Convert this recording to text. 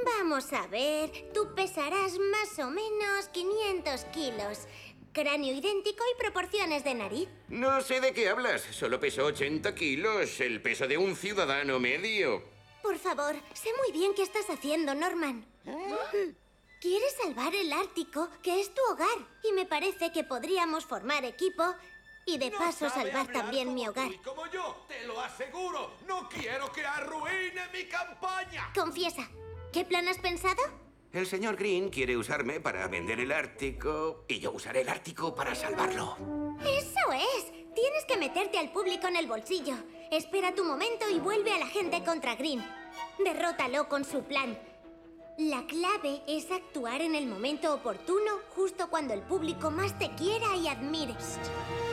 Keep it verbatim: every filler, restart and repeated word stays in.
Vamos a ver, tú pesarás más o menos quinientos kilos. Cráneo idéntico y proporciones de nariz. No sé de qué hablas. Solo peso ochenta kilos, el peso de un ciudadano medio. Por favor, sé muy bien qué estás haciendo, Norman. Quieres salvar el Ártico, que es tu hogar. Y me parece que podríamos formar equipo y de paso salvar también mi hogar. Y como yo, te lo aseguro. No quiero que arruine mi campaña. Confiesa, ¿qué plan has pensado? El señor Green quiere usarme para vender el Ártico y yo usaré el Ártico para salvarlo. ¡Eso es! Tienes que meterte al público en el bolsillo. Espera tu momento y vuelve a la gente contra Green. Derrótalo con su plan. La clave es actuar en el momento oportuno, justo cuando el público más te quiera y admire.